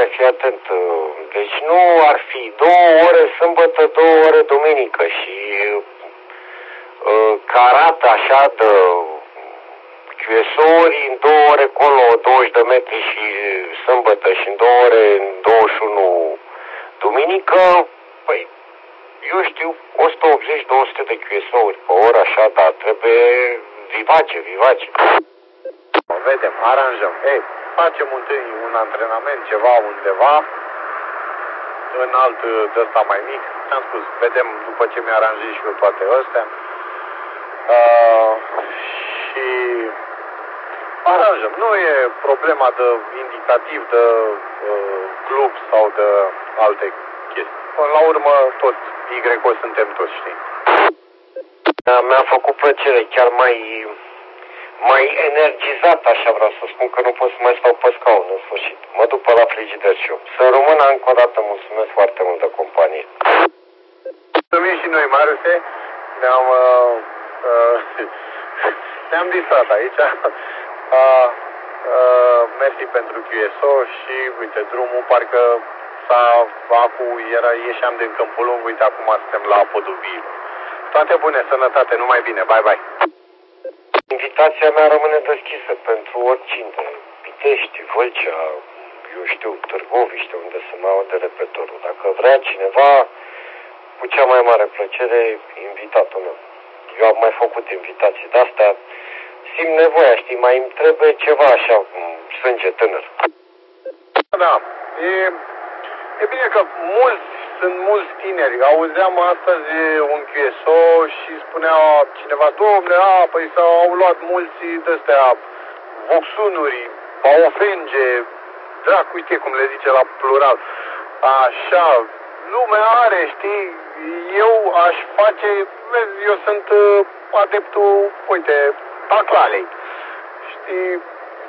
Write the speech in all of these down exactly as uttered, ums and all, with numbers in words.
fii atent. Deci nu ar fi două ore sâmbătă, două ore duminică și uh, că arată așa de Q S O-uri în două ore colo, douăzeci de metri și sâmbătă și în două ore în douăzeci și unu duminică, păi, eu știu, o sută optzeci două sute de Q S O-uri pe oră, așa, dar trebuie vivace, vivace. Vedem, aranjăm. Ei, facem întâi un antrenament, ceva undeva, în alt de ăsta mai mic. Am spus, vedem după ce mi-aranjez și eu toate astea. Uh, și aranjăm. Nu e problema de indicativ de uh, club sau de alte chestii. Până la urmă, tot Y-o suntem toți, știi? Mi-a făcut plăcere, chiar mai, mai energizat, așa vreau să spun, că nu pot să mai stau pe scaun în sfârșit. Mă duc pe la frigider și eu. Să rămână încă o dată, mulțumesc foarte mult de companie. Mulțumim și noi, Mariuse. Ne-am uh, uh, ne-am distrat aici. Uh, uh, mersi pentru Q S O și, uite, drumul parcă s-a, acu, era, ieșeam din Câmpul Lung, uite, acum suntem la Podul Viilor. Toate bune, sănătate, numai bine, bye, bye. Invitația mea rămâne deschisă pentru oricine, Pitești, Vâlcea, eu știu, Târgoviște, unde se mai aude repetorul. Dacă vrea cineva, cu cea mai mare plăcere, invitatul meu. Eu am mai făcut invitații de-astea, simt nevoia, știi, mai îmi trebuie ceva așa, sânge tânăr. Da, e, e bine că mulți, sunt mulți tineri. Auzeam astăzi un Q S O și spunea cineva, dom'le, a, păi s-au luat mulți de-astea voxunuri, baofenge, dracu, uite cum le zice la plural. Așa, lumea are, știi, eu aș face, vezi, eu sunt adeptul, uite, taclalei. Știi,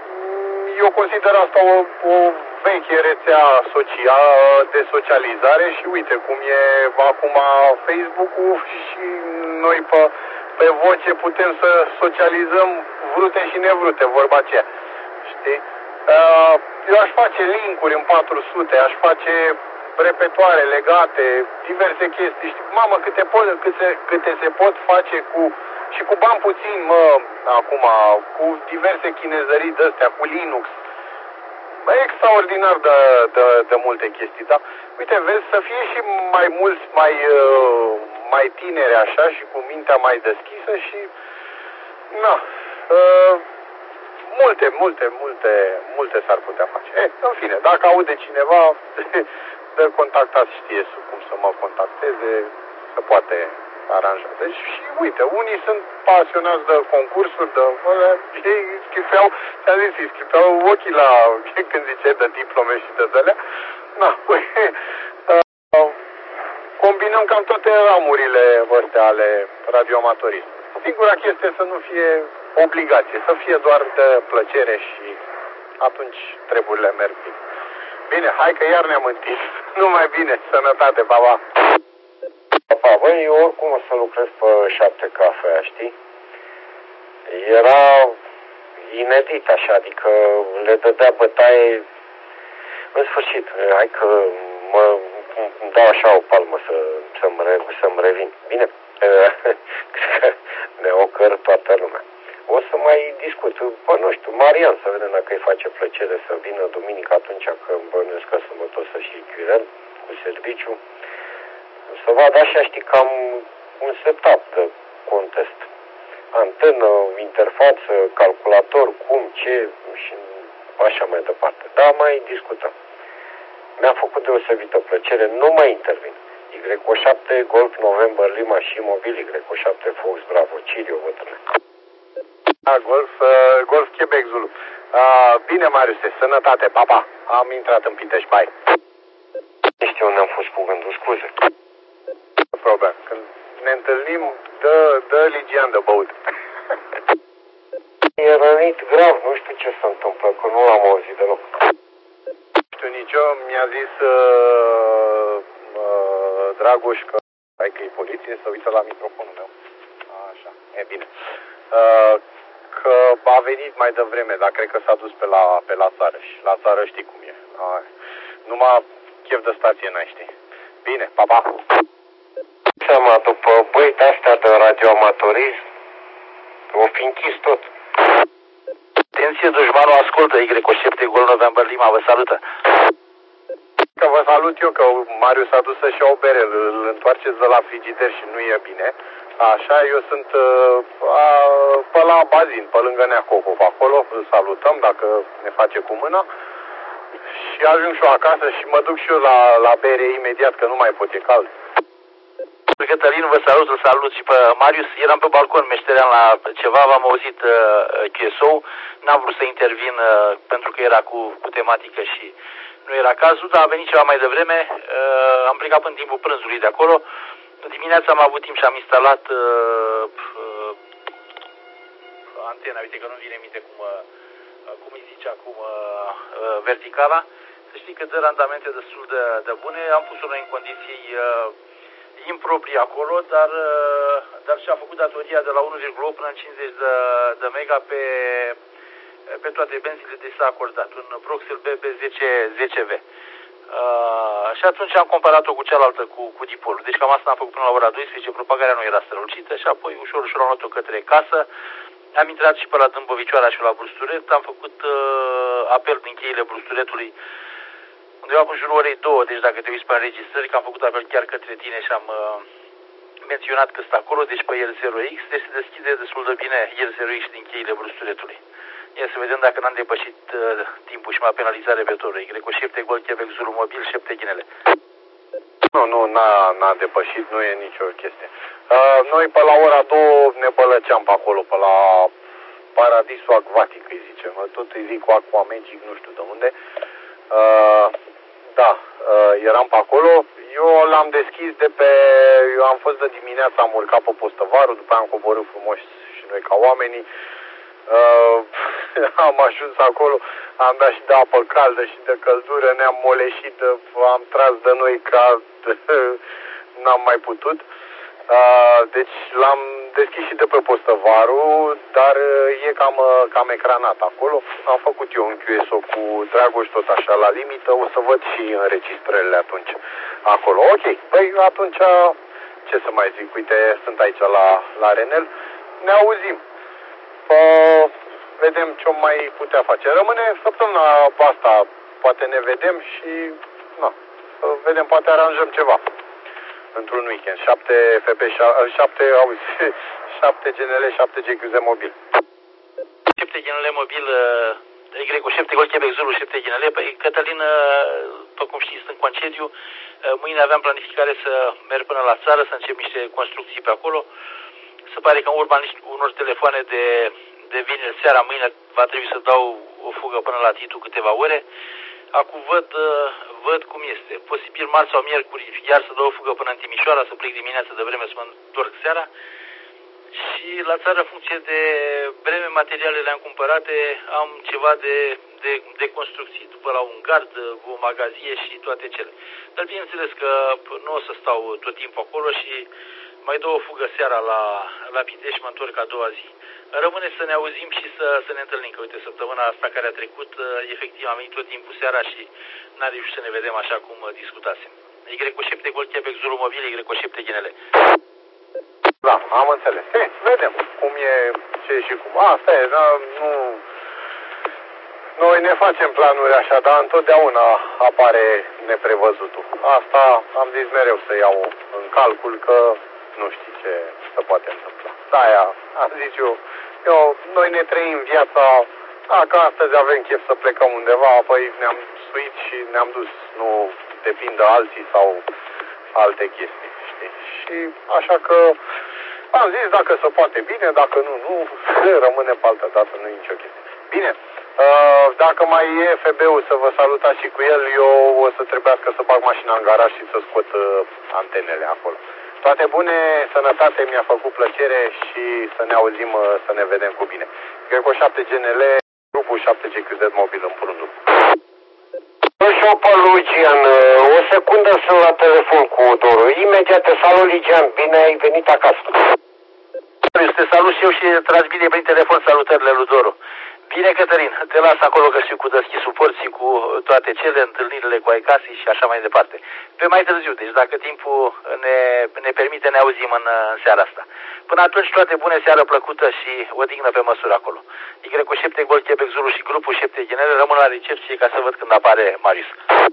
eu consider asta o, o veche rețea socială de socializare și uite cum e acum Facebook-ul și noi pe, pe voce putem să socializăm vrute și nevrute, vorba aceea. Știi? Eu aș face linkuri în patru sute, aș face repetoare legate, diverse chestii. Știi? Mamă, câte, pot, câte, câte se pot face cu, și cu bani puțin, mă, acum, cu diverse chinezării de-astea, cu Linux. Extraordinar de, de, de multe chestii, da? Uite, vezi, să fie și mai mulți, mai, mai tineri așa și cu mintea mai deschisă și, na, uh, multe, multe, multe, multe s-ar putea face. E, în fine, dacă aude cineva, de contactați, știe cum să mă contacteze, se poate aranja. Deci, și uite, unii sunt pasionați de concursuri, de, ei scripeau, ți-am zis, îi scripeau ochii la, când zice, de diplome și de zălea. Na, păi, uh, combinăm cam toate ramurile astea ale radioamatorismului. Singura chestie să nu fie obligație, să fie doar de plăcere și atunci treburile merg bine. Bine, hai că iar ne-am întins. Numai bine, sănătate, pa, pa. Pa, băi, eu oricum o să lucrez pe șapte cafea, știi? Era inedit așa, adică le dădea bătaie. În sfârșit, hai că mă îmi dau așa o palmă să, să-mi, re, să-mi revin. Bine, cred că ne ocăr toată lumea. O să mai discut, bă, nu știu, Marian, să vedem dacă îi face plăcere să vină duminică atunci că îmi bănuiesc că sâmbătă o să-și iei chiurel cu serviciu. Să vad așa, știi, cam un setup de contest. Antenă, interfață, calculator, cum, ce și așa mai departe. Da, mai discutăm. Mi-a făcut deosebită plăcere, nu mai intervin. Y O șapte, Golf, November, Lima și Imobil, Y O șapte, Fox, Bravo, Cirio, bătrâne. Da, Golf, uh, Golf, Quebec, Zulu. Uh, bine, Mariuse, sănătate, pa, pa. Am intrat în Pitești, bye. Nu știu unde am fost cu gândul, scuze. Nu problem. Când ne întâlnim, dă, dă Ligian de băut. E rănit grav, nu știu ce se întâmplă, că nu l-am auzit deloc. Nu știu nici eu, mi-a zis uh, uh, Dragoș că, hai că e poliție, să uită la microfonul meu. Așa, e bine. Uh, că a venit mai devreme, dar cred că s-a dus pe la, pe la țară și la țară știi cum e. Uh, Numai chef de stație n-ai, știi. Bine, pa, pa. Seama, după băi de-astea de radioamatorism, o fi închis tot. Atenție, dușmanul ascultă, Y cu șapte Gol November Lima, vă salută. Că vă salut eu, că Marius s-a dus să-și ia o bere, îl întoarceți de la frigider și nu e bine. Așa, eu sunt uh, a, pe la bazin, pe lângă Neacoco, pe acolo, îl salutăm dacă ne face cu mâna. Și ajung și eu acasă și mă duc și eu la, la bere imediat, că nu mai pot, e cald. Cătălin, vă salut, îl salut și pe Marius. Eram pe balcon, meșteream la ceva, v-am auzit uh, Q S O. N-am vrut să intervin uh, pentru că era cu, cu tematică și nu era cazul, dar a venit ceva mai devreme. Uh, am plecat în timpul prânzului de acolo. Dimineața am avut timp și am instalat uh, uh, antena, uite că nu vine minte cum, uh, cum îi zice acum, uh, uh, verticala. Să știi că dă randamente destul de, de bune. Am pus-o noi în condiții uh, improprii acolo, dar, uh, dar și-a făcut datoria de la unu virgulă opt până în cincizeci de, de mega pe, pe toate benzile de s-a acordat. Un Proxel B B zece V. Uh, și atunci am comparat-o cu cealaltă, cu, cu dipolul. Deci cam asta am făcut până la ora douăsprezece, propagarea nu era strălucită și apoi ușor, ușor am luat-o către casă. Am intrat și pe la Dâmbovicioara și la Brusturet, am făcut uh, apel din cheile Brusturetului undeva în jurul orei două, deci dacă te uiți pe înregistrări, că am făcut apel chiar către tine și am uh, menționat că stă acolo, deci pe L zero X, deci se deschide destul de bine L zero X din cheile Brusturetului. Ia să vedem dacă n-am depășit uh, timpul și m-a penalizat repetitorul. Y cu șapte Gol Quebec Zulu Mobil, șapte Ghinele. Nu, nu, n-a, n-a depășit, nu e nicio chestie. Uh, noi pe la ora două ne bălăceam pe acolo, pe la Paradisul Acvatic, îi zicem. Tot îi zic cu Aqua Magic, nu știu de unde. Uh, da, uh, eram pe acolo. Eu l-am deschis de pe... Eu am fost de dimineață, am urcat pe Postăvarul, după aia am coborât frumos și noi ca oamenii. Uh, am ajuns acolo, am dat și de apă caldă și de căldură, ne-am moleșit, am tras de noi ca n-am mai putut. Uh, deci l-am deschis și de pe Postăvarul, dar e cam, cam ecranat acolo. Am făcut eu un Q S O cu Dragoș tot așa la limită, o să văd și înregistrările atunci acolo. Ok, păi atunci ce să mai zic, uite, sunt aici la, la Renel, ne auzim. Uh, vedem ce mai putea face. Rămâne săptămâna asta, poate ne vedem și na, să vedem, poate aranjăm ceva într-un weekend. șapte F P, șapte, auzi, șapte G N L, șapte G Q Z mobil. șapte G N L mobil, Y cu șapte Gol Quebec Zulu, șapte G N L. Păi, Cătălin, după cum știți, sunt în concediu. Mâine aveam planificare să merg până la țară, să încep niște construcții pe acolo. Se pare că în urma unor telefoane de, de vineri seara, mâine va trebui să dau o fugă până la Titu câteva ore. Acum văd, văd cum este. Posibil marți sau miercuri iar să dau o fugă până în Timișoara, să plec dimineața de vreme, să mă întorc seara. Și la țară, în funcție de vreme, materialele am cumpărate, am ceva de, de, de construcții, după la un gard, o magazie și toate cele. Dar bineînțeles că nu o să stau tot timpul acolo și mai dau o fugă seara la, la Pitești și mă întorc a doua zi. Rămâne să ne auzim și să, să ne întâlnim, că uite, săptămâna asta care a trecut, efectiv am venit tot timpul seara și n-am reușit să ne vedem așa cum discutasem. Y cu șapte Gol Quebec Zulu mobil, Y cu șapte G N L. Da, am înțeles. He, vedem cum e, ce și cum. Asta e, da, nu... Noi ne facem planuri așa, dar întotdeauna apare neprevăzutul. Asta am zis mereu să iau în calcul, că nu știi ce se poate întâmpla. De-aia am zis eu, eu, noi ne trăim viața, dacă astăzi avem chef să plecăm undeva, apoi ne-am suit și ne-am dus, nu depinde alții sau alte chestii, știi? Și așa că am zis, dacă se poate bine, dacă nu, nu, rămâne pe altă dată, nu e nicio chestie. Bine, dacă mai e F B-ul să vă salutați și cu el, eu o să trebuiască să bag mașina în garaj și să scot antenele acolo. Toate bune, sănătate, mi-a făcut plăcere și să ne auzim, să ne vedem cu bine. Greco șapte G N L, grupul șapte G Q Z mobil în Prundu. Și-o pe Lucian, o secundă sunt la telefon cu Doru. Imediat te salut, Lucian, bine ai venit acasă. Te salut și eu și transmite prin telefon salutările lui Doru. Bine, Cătălin, te las acolo că știu cu deschisul porții, cu toate cele, întâlnirile cu ai casei și așa mai departe. Pe mai târziu, deci dacă timpul ne, ne permite, ne auzim în, în seara asta. Până atunci, toate bune, seară plăcută și odihnă pe măsură acolo. Y cu șapte Golf Quebec Zulu și grupul șapte Ginele rămân la recepție ca să văd când apare Marius.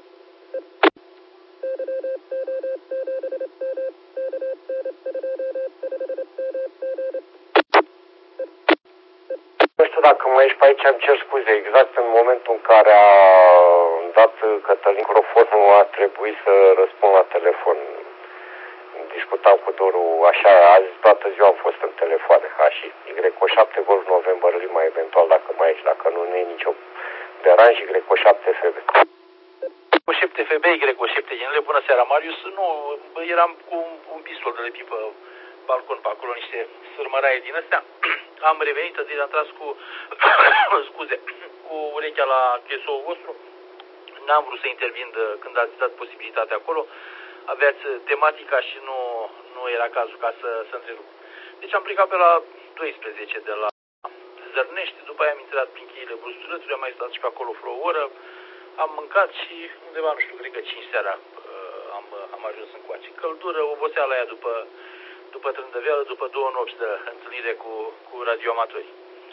Nu știu dacă mă ești pe aici, îmi cer scuze. Exact în momentul în care a dat Cătălin microfonul, a trebuit să răspund la telefon. Discutam cu Doru, așa, azi toată ziua am fost în telefoane. H și Y cu șapte Golf November Lima, eventual dacă mai ești, dacă nu, nu e nicio deranj, Y cu șapte F B. Cu șapte F B, Y cu șapte Ginele, bună seara, Marius. Nu, eram cu un pistol de lepi pe balcon pe acolo, niște sârmăraie din astea. Am revenit, deci am tras cu, scuze, cu urechea la chesoul vostru. N-am vrut să intervin de, când ați dat posibilitatea acolo. Aveați tematica și nu, nu era cazul ca să, să întrerup. Deci am plecat pe la douăsprezece de la Zărnești, după aia am intrat prin cheile Brusturățului, am mai stat și pe acolo vreo oră, am mâncat și undeva, nu știu, cred că cinci seara am, am ajuns încoace. Căldură, oboseala aia după, după trândăveală, după două nopți de întâlnire cu, cu radioamatori.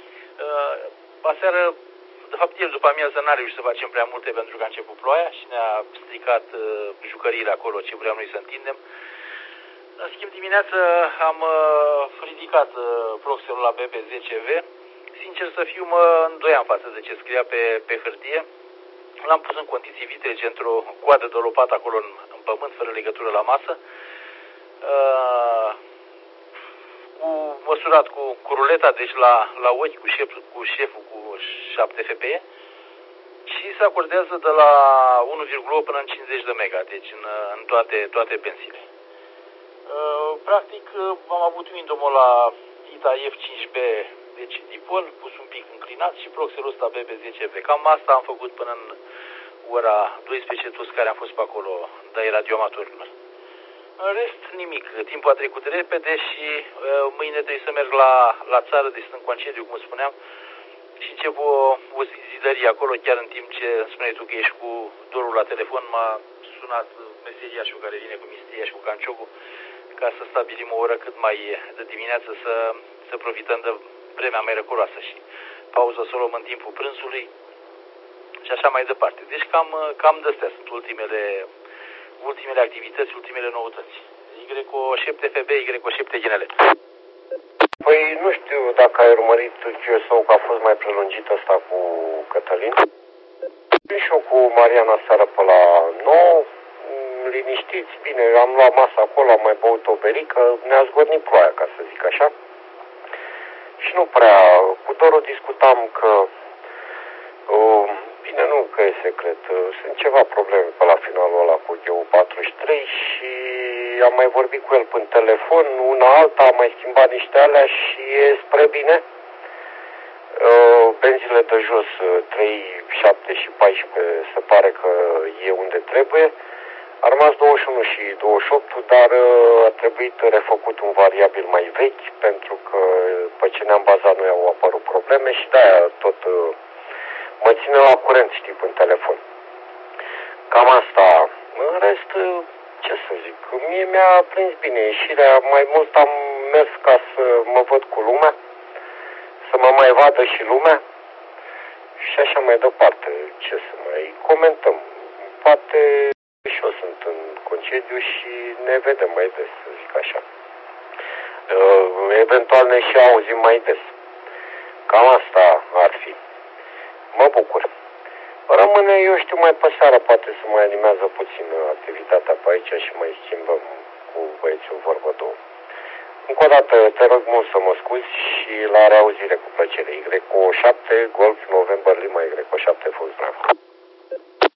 Aseară, de fapt, ieri după amiază n-a reușit să facem prea multe pentru că a început ploaia și ne-a stricat uh, jucăriile acolo ce vreau noi să întindem. În schimb, dimineață am uh, ridicat uh, proxelul la B B zece V. Sincer să fiu, mă îndoiam față de ce scria pe, pe hârtie. L-am pus în condiții vitrege, într-o coadă de lopată acolo în, în pământ, fără legătură la masă. Uh, cu măsurat cu, cu ruleta, deci la, la ochi, cu, șef, cu șeful cu șapte F P E și se acordează de la unu virgulă opt până în cincizeci de mega, deci în, în toate, toate benzile. Uh, practic am avut windom-ul la I T A F cinci B, deci dipol, pus un pic înclinat și proxelul ăsta B B zece V. Cam asta am făcut până în ora douăsprezece, toți care am fost pe acolo, dai radioamatorilor. În rest, nimic. Timpul a trecut repede și uh, mâine trebuie să merg la, la țară, deci sunt în concediu, cum spuneam, și încep o, o zidărie acolo, chiar în timp ce spuneai tu că ești cu Dorul la telefon, m-a sunat meseriașul care vine cu mistria și cu canciocul, ca să stabilim o oră cât mai de dimineață să, să profităm de vremea mai răcoroasă și pauză să o luăm în timpul prânzului și așa mai departe. Deci cam, cam de-astea sunt ultimele... ultimele activități, ultimele noutăți. Y cu șapte F B, Y cu șapte Ginele. Păi nu știu dacă ai urmărit Q S O, că a fost mai prelungit asta cu Cătălin. Și eu cu Mariana seara pe la nouă, liniștiți, bine, am luat masa acolo, am mai băut o berică, ne-a zgornit ploaia, ca să zic așa. Și nu prea, cu Doru discutam că uh, bine, nu că e secret. Sunt ceva probleme pe la finalul ăla cu G U patruzeci și trei și am mai vorbit cu el prin telefon, una alta, am mai schimbat niște alea și e spre bine. Benzile de jos, trei, șapte și paisprezece, se pare că e unde trebuie. A rămas douăzeci și unu și douăzeci și opt, dar a trebuit refăcut un variabil mai vechi, pentru că pe ce ne-am bazat noi au apărut probleme și de-aia tot mă ține la curent, știi, în telefon. Cam asta. În rest, ce să zic, mie mi-a prins bine ieșirea, mai mult am mers ca să mă văd cu lumea, să mă mai vadă și lumea și așa mai departe. Ce să mai comentăm. Poate și eu sunt în concediu și ne vedem mai des, să zic așa. Eventual ne și auzim mai des. Cam asta ar fi. Mă bucur. Rămâne, eu știu, mai pe seara, poate să mai animează puțin activitatea pe aici și mai schimbăm cu băieții o vorbă două. Încă o dată te rog mult să mă scuzi și la reauzire cu plăcere. Y cu șapte Golf November Lima, Y cu șapte Full Bravo.